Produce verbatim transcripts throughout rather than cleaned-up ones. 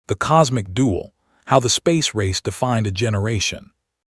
The Cosmic Duel: How the Space Race Defined a Generation.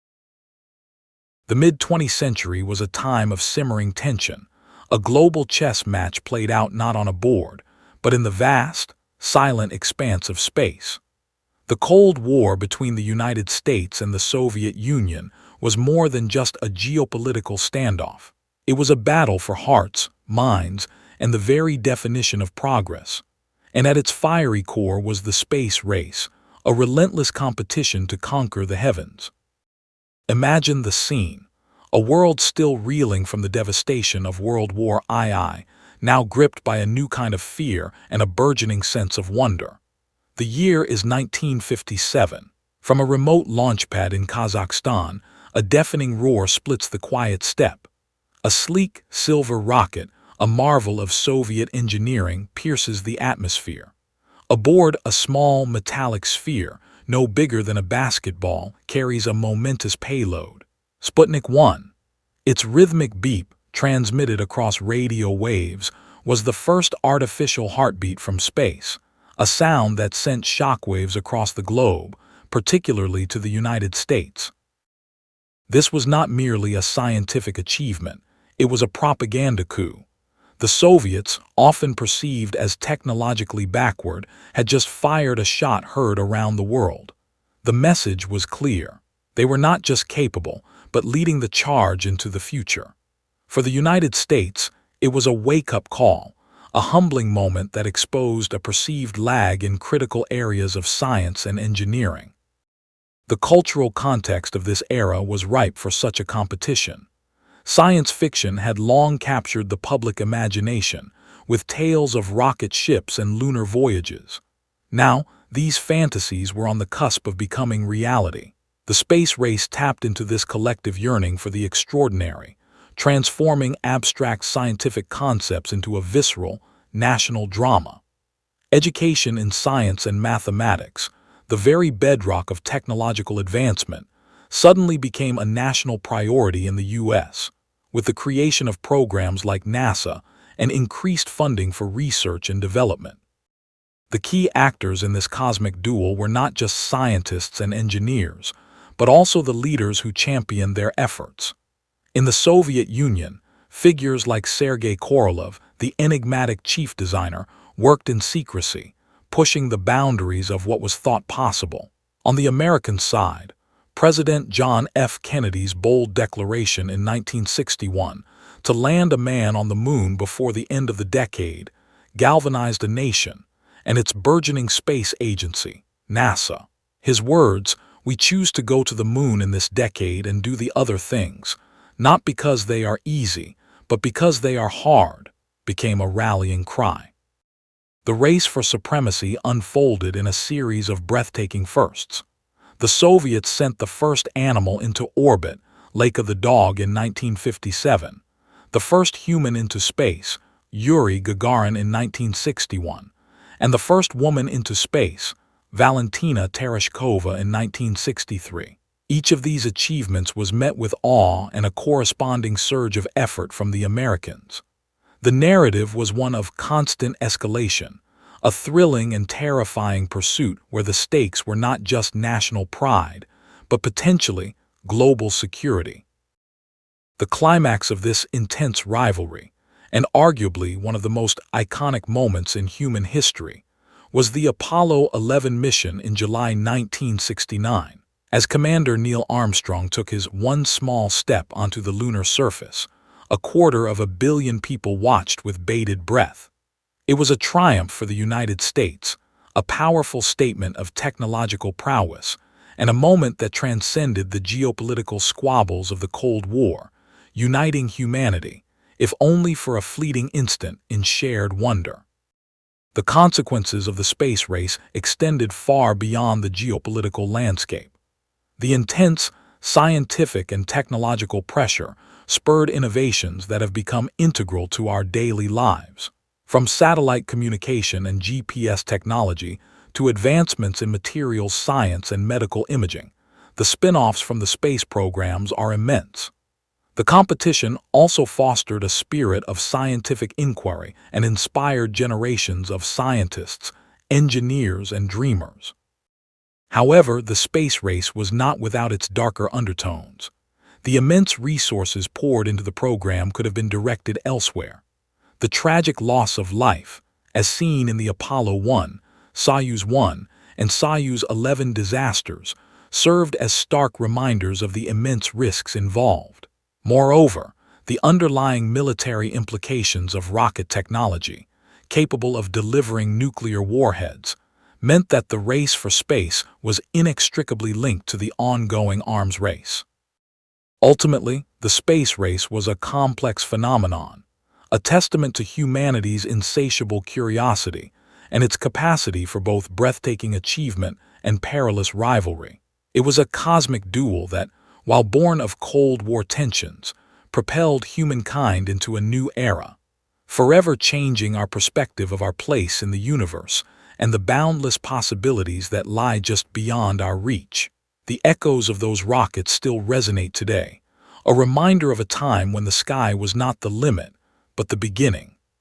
The mid-twentieth century was a time of simmering tension, a global chess match played out not on a board, but in the vast, silent expanse of space. The Cold War between the United States and the Soviet Union was more than just a geopolitical standoff. It was a battle for hearts, minds, and the very definition of progress. And at its fiery core was the space race, a relentless competition to conquer the heavens. Imagine the scene: a world still reeling from the devastation of World War two, now gripped by a new kind of fear and a burgeoning sense of wonder. The year is nineteen fifty-seven. From a remote launchpad in Kazakhstan, a deafening roar splits the quiet steppe. A sleek, silver rocket, a marvel of Soviet engineering, pierces the atmosphere. Aboard, a small, metallic sphere, no bigger than a basketball, carries a momentous payload: Sputnik one. Its rhythmic beep, transmitted across radio waves, was the first artificial heartbeat from space, a sound that sent shockwaves across the globe, particularly to the United States. This was not merely a scientific achievement, it was a propaganda coup. The Soviets, often perceived as technologically backward, had just fired a shot heard around the world. The message was clear: they were not just capable, but leading the charge into the future. For the United States, it was a wake-up call, a humbling moment that exposed a perceived lag in critical areas of science and engineering. The cultural context of this era was ripe for such a competition. Science fiction had long captured the public imagination, with tales of rocket ships and lunar voyages. Now, these fantasies were on the cusp of becoming reality. The space race tapped into this collective yearning for the extraordinary, transforming abstract scientific concepts into a visceral, national drama. Education in science and mathematics, the very bedrock of technological advancement, suddenly became a national priority in the U S, with the creation of programs like NASA and increased funding for research and development. The key actors in this cosmic duel were not just scientists and engineers, but also the leaders who championed their efforts. In the Soviet Union, figures like Sergei Korolev, the enigmatic chief designer, worked in secrecy, pushing the boundaries of what was thought possible. On the American side, President John F. Kennedy's bold declaration in nineteen sixty-one to land a man on the moon before the end of the decade galvanized a nation and its burgeoning space agency, NASA. His words, "We choose to go to the moon in this decade and do the other things, not because they are easy, but because they are hard," became a rallying cry. The race for supremacy unfolded in a series of breathtaking firsts. The Soviets sent the first animal into orbit, Lake of the Dog, in nineteen fifty-seven, the first human into space, Yuri Gagarin, in nineteen sixty-one, and the first woman into space, Valentina Tereshkova, in nineteen sixty-three. Each of these achievements was met with awe and a corresponding surge of effort from the Americans. The narrative was one of constant escalation, a thrilling and terrifying pursuit where the stakes were not just national pride, but potentially global security. The climax of this intense rivalry, and arguably one of the most iconic moments in human history, was the Apollo eleven mission in July nineteen sixty-nine. As Commander Neil Armstrong took his one small step onto the lunar surface, a quarter of a billion people watched with bated breath. It was a triumph for the United States, a powerful statement of technological prowess, and a moment that transcended the geopolitical squabbles of the Cold War, uniting humanity, if only for a fleeting instant, in shared wonder. The consequences of the space race extended far beyond the geopolitical landscape. The intense scientific and technological pressure spurred innovations that have become integral to our daily lives. From satellite communication and G P S technology to advancements in materials science and medical imaging, the spin-offs from the space programs are immense. The competition also fostered a spirit of scientific inquiry and inspired generations of scientists, engineers, and dreamers. However, the space race was not without its darker undertones. The immense resources poured into the program could have been directed elsewhere. The tragic loss of life, as seen in the Apollo one, Soyuz one, and Soyuz eleven disasters, served as stark reminders of the immense risks involved. Moreover, the underlying military implications of rocket technology, capable of delivering nuclear warheads, meant that the race for space was inextricably linked to the ongoing arms race. Ultimately, the space race was a complex phenomenon, a testament to humanity's insatiable curiosity and its capacity for both breathtaking achievement and perilous rivalry. It was a cosmic duel that, while born of Cold War tensions, propelled humankind into a new era, forever changing our perspective of our place in the universe and the boundless possibilities that lie just beyond our reach. The echoes of those rockets still resonate today, a reminder of a time when the sky was not the limit, but the beginning.